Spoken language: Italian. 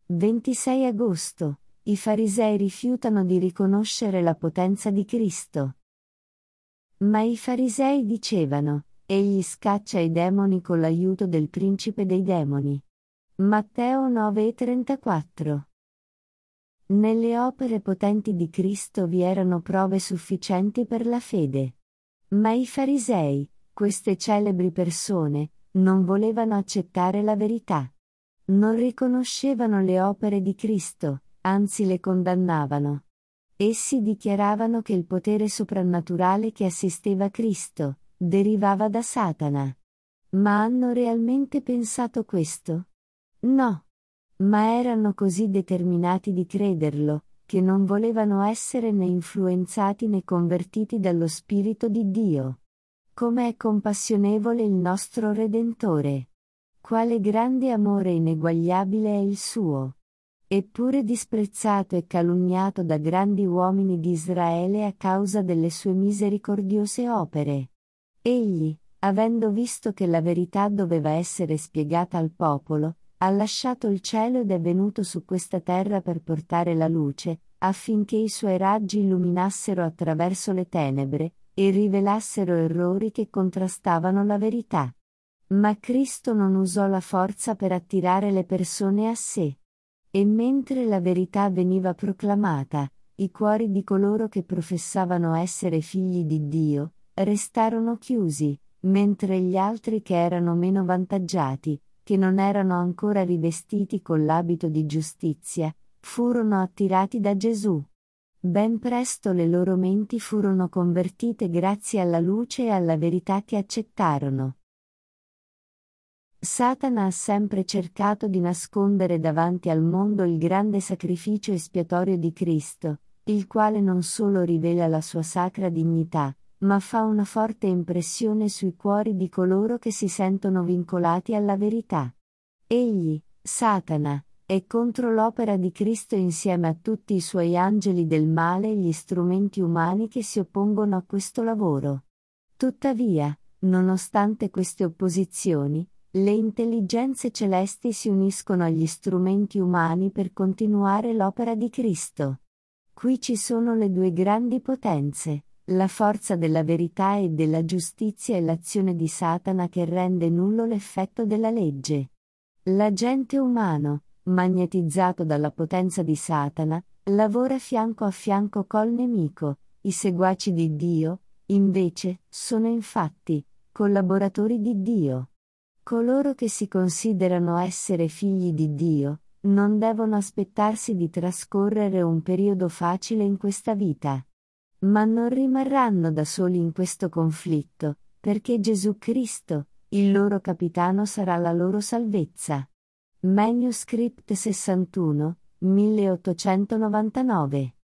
26 agosto. I farisei rifiutano di riconoscere la potenza di Cristo. Ma i farisei dicevano: egli scaccia i demoni con l'aiuto del principe dei demoni. Matteo 9,34. Nelle opere potenti di Cristo vi erano prove sufficienti per la fede. Ma i farisei, queste celebri persone, non volevano accettare la verità. Non riconoscevano le opere di Cristo, anzi le condannavano. Essi dichiaravano che il potere soprannaturale che assisteva Cristo derivava da Satana. Ma hanno realmente pensato questo? No. Ma erano così determinati di crederlo, che non volevano essere né influenzati né convertiti dallo Spirito di Dio. Come è compassionevole il nostro Redentore! Quale grande amore ineguagliabile è il suo! Eppure disprezzato e calunniato da grandi uomini di Israele a causa delle sue misericordiose opere. Egli, avendo visto che la verità doveva essere spiegata al popolo, ha lasciato il cielo ed è venuto su questa terra per portare la luce, affinché i suoi raggi illuminassero attraverso le tenebre, e rivelassero errori che contrastavano la verità. Ma Cristo non usò la forza per attirare le persone a sé. E mentre la verità veniva proclamata, i cuori di coloro che professavano essere figli di Dio, restarono chiusi, mentre gli altri che erano meno vantaggiati, che non erano ancora rivestiti con l'abito di giustizia, furono attirati da Gesù. Ben presto le loro menti furono convertite grazie alla luce e alla verità che accettarono. Satana ha sempre cercato di nascondere davanti al mondo il grande sacrificio espiatorio di Cristo, il quale non solo rivela la sua sacra dignità, ma fa una forte impressione sui cuori di coloro che si sentono vincolati alla verità. Egli, Satana, è contro l'opera di Cristo insieme a tutti i suoi angeli del male e gli strumenti umani che si oppongono a questo lavoro. Tuttavia, nonostante queste opposizioni, le intelligenze celesti si uniscono agli strumenti umani per continuare l'opera di Cristo. Qui ci sono le due grandi potenze, la forza della verità e della giustizia e l'azione di Satana che rende nullo l'effetto della legge. L'agente umano, magnetizzato dalla potenza di Satana, lavora fianco a fianco col nemico. I seguaci di Dio, invece, sono infatti collaboratori di Dio. Coloro che si considerano essere figli di Dio, non devono aspettarsi di trascorrere un periodo facile in questa vita. Ma non rimarranno da soli in questo conflitto, perché Gesù Cristo, il loro capitano, sarà la loro salvezza. Manuscript 61, 1899